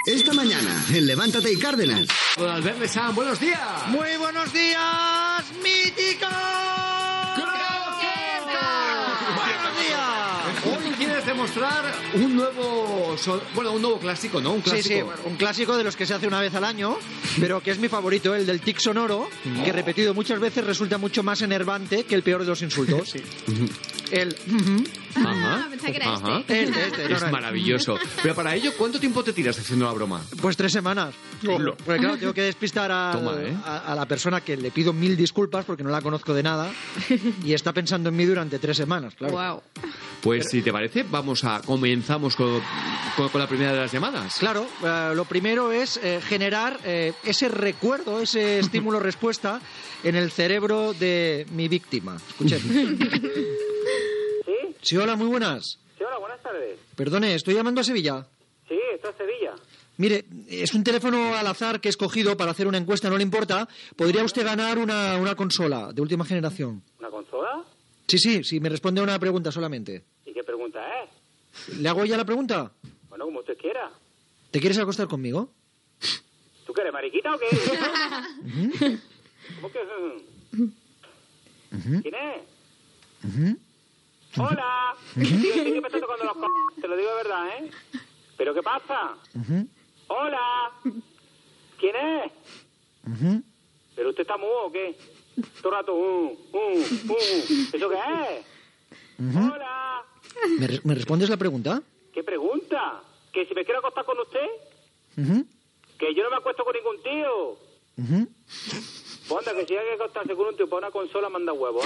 Esta mañana, en Levántate y Cárdenas. Don Albert Lesan, buenos días. Muy buenos días, mítico. Buenos días. Hoy quieres demostrar un nuevo clásico, ¿no? Un clásico. Sí, un clásico de los que se hace una vez al año, pero que es mi favorito, el del tic sonoro, que repetido muchas veces resulta mucho más enervante que el peor de los insultos. Sí. El... Ajá. Pensaba que era este. Es maravilloso. Pero para ello, ¿cuánto tiempo te tiras haciendo la broma? Pues 3 semanas. Porque claro, tengo que despistar a la persona que le pido 1000 disculpas porque no la conozco de nada y está pensando en mí durante 3 semanas, claro. Wow. Pues si te parece, comenzamos con la primera de las llamadas. Claro, lo primero es generar ese recuerdo, ese estímulo-respuesta en el cerebro de mi víctima. Escuchen. Sí, hola, muy buenas. Sí, hola, buenas tardes. Perdone, estoy llamando a Sevilla. Sí, esto es Sevilla. Mire, es un teléfono al azar que he escogido para hacer una encuesta, no le importa. ¿Podría usted ganar una consola de última generación? ¿Una consola? Sí, me responde a una pregunta solamente. ¿Y qué pregunta es? ¿Le hago ya la pregunta? Bueno, como usted quiera. ¿Te quieres acostar conmigo? ¿Tú qué eres, mariquita o qué? ¿Cómo que...? ¿Quién es? ¡Hola! Tío, sí que me está tocando los te lo digo de verdad, ¿eh? ¿Pero qué pasa? ¡Hola! ¿Quién es? ¿Pero usted está mudo o qué? Todo el rato, ¿eso qué es? ¡Hola! ¿Me respondes la pregunta? ¿Qué pregunta? ¿Que si me quiero acostar con usted? Que yo no me acuesto con ningún tío. Ponda, que si hay que acostarse con un tío para una consola, manda huevos.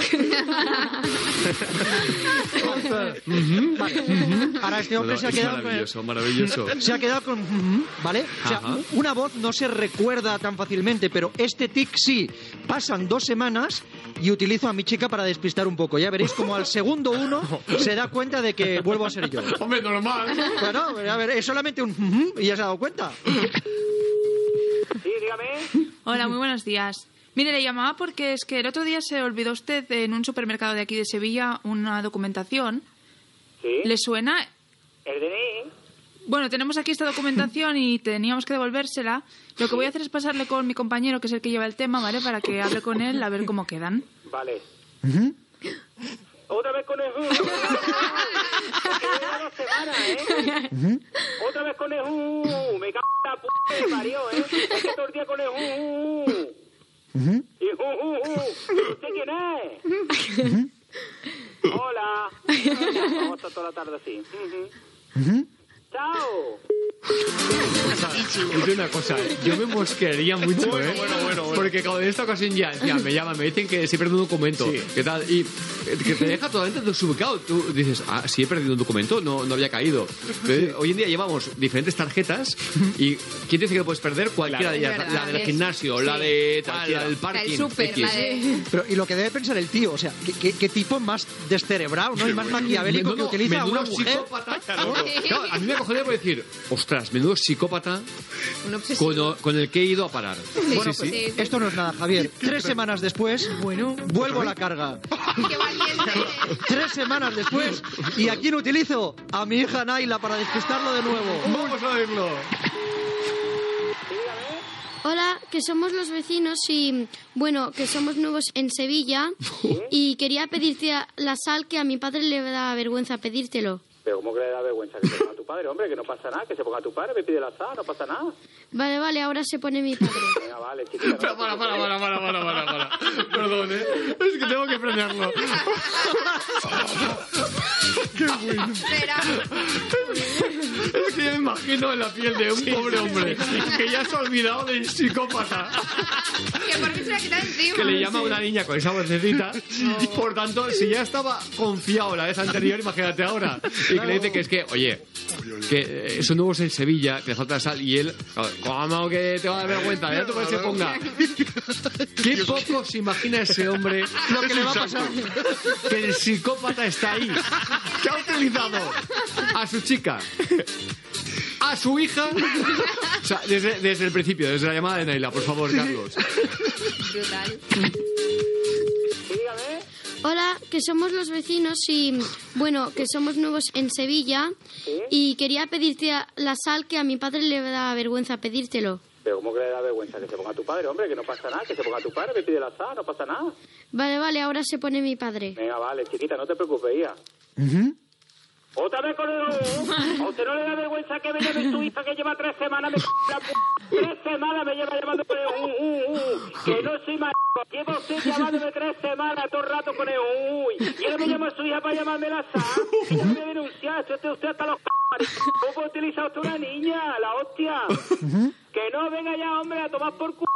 Vale. Ahora este hombre se ha quedado maravilloso. Se ha quedado con... ¿Vale? O sea, una voz no se recuerda tan fácilmente, pero este tic sí. Pasan 2 semanas y utilizo a mi chica para despistar un poco. Ya veréis como al segundo 1 se da cuenta de que vuelvo a ser yo. Hombre, normal. Bueno, a ver, es solamente un... y ya se ha dado cuenta. Sí, dígame. Hola, muy buenos días. Mire, le llamaba porque es que el otro día se olvidó usted en un supermercado de aquí de Sevilla una documentación. ¿Sí? ¿Le suena? ¿El DNI? Bueno, tenemos aquí esta documentación y teníamos que devolvérsela. Lo que voy a hacer es pasarle con mi compañero, que es el que lleva el tema, ¿vale? Para que hable con él a ver cómo quedan. Vale. Otra vez con el... Que lleva 2 semanas, ¿eh? Otra vez con el... Me cago en la puta que parió, ¿eh? Es que todo el día con el... Y ¿usted quién es? Hola. Vamos a estar toda la tarde así. Chao. Es una cosa, yo me mosquearía mucho, bueno. Porque en esta ocasión ya me llaman, me dicen que sí he perdido un documento, ¿qué tal? Y que te deja totalmente desubicado. Tú dices, sí he perdido un documento, no había caído. Pero hoy en día llevamos diferentes tarjetas y ¿quién dice que lo puedes perder? Cualquiera de ellas, la del gimnasio, la de tal, la del parking, el súper, Pero, y lo que debe pensar el tío, o sea, ¿qué tipo más descerebrado, ¿no? Y más maquiavélico que utiliza una mujer. Psicópata, claro, a mí me acogería por decir, ostras, menudo psicópata con el que he ido a parar. Bueno, sí. Esto no es nada, Javier. 3 semanas después, vuelvo a la carga. ¡Qué valiente! 3 semanas después, ¿y a quién utilizo? A mi hija Naila para despistarlo de nuevo. Vamos a verlo. Hola, que somos los vecinos y, bueno, que somos nuevos en Sevilla y quería pedirte la sal que a mi padre le da vergüenza pedírtelo. Pero ¿cómo que le da vergüenza que se ponga tu padre? Hombre, que no pasa nada, que se ponga tu padre, me pide la sal, no pasa nada. Vale, ahora se pone mi padre. Venga, vale, chiquita. Pero para. Perdón, es que tengo que frenarlo. Qué bueno. Es que yo me imagino en la piel de un pobre hombre que ya se ha olvidado del psicópata. Que por qué se la quita encima. Que le llama a una niña con esa vocecita. Y por tanto, si ya estaba confiado la vez anterior, imagínate ahora. Y que le dice que es que, oye, que son nuevos en Sevilla, que le falta sal. Y él, ¿cómo que te va a dar vergüenza? Ya tú que se ponga. Qué poco se imagina ese hombre Lo que le va a pasar. que el psicópata está ahí. Que ha utilizado a su chica, a su hija. O sea, desde el principio, desde la llamada de Naila, por favor, Carlos. Brutal. Dígame. Hola, que somos los vecinos y, bueno, que somos nuevos en Sevilla. ¿Sí? Y quería pedirte la sal, que a mi padre le da vergüenza pedírtelo. Pero ¿cómo que le da vergüenza? Que se ponga tu padre, hombre, que no pasa nada. Que se ponga tu padre, me pide la sal, no pasa nada. Vale, ahora se pone mi padre. Venga, vale, chiquita, no te preocupes, ya. ¿Otra vez con el... ¿A usted no le da vergüenza que me llame tu hija que lleva 3 semanas? 3 semanas me lleva llamando con el... Que no soy marico. Lleva usted llamándome 3 semanas todo el rato con el... Y ahora me llama a su hija para llamarme la sal. Y yo me voy a denunciar. Usted hasta los... ¿Cómo puede utilizar usted una niña? La hostia. Que no venga ya, hombre, a tomar por cu...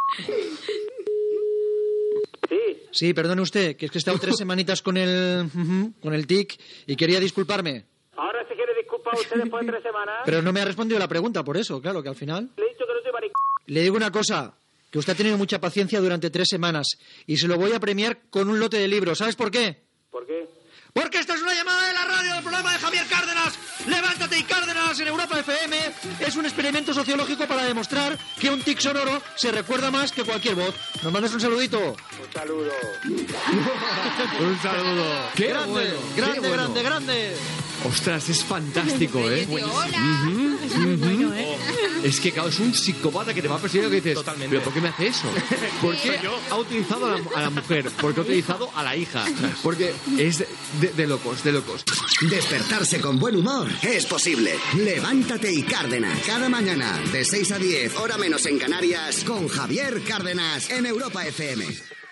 Sí, perdone usted, que es que he estado 3 semanitas con el tic y quería disculparme. Ahora se quiere disculpar usted después de 3 semanas. Pero no me ha respondido la pregunta, por eso, claro, que al final... Le he dicho que no soy marico. Le digo una cosa, que usted ha tenido mucha paciencia durante 3 semanas y se lo voy a premiar con un lote de libros. ¿Sabes por qué? ¿Por qué? Porque esta es una llamada de la radio del programa de Javier Cárdenas. Levántate y Cárdenas en Europa FM. Es un experimento sociológico para demostrar que un tic sonoro se recuerda más que cualquier voz. ¿Nos mandas un saludito? Un saludo. Un saludo. ¡Qué grande, bueno! grande, qué bueno. grande! Ostras, es fantástico, ¿eh? Hola. Es muy bueno, ¿eh? Es que, claro, es un psicópata que te va persiguiendo que dices, Totalmente. ¿pero por qué me hace eso? ¿Por qué ha utilizado a la mujer? ¿Por qué ha utilizado a la hija? Porque es de locos, de locos. Despertarse con buen humor es posible. Levántate y Cárdenas. Cada mañana, de 6 a 10, hora menos en Canarias, con Javier Cárdenas en Europa FM.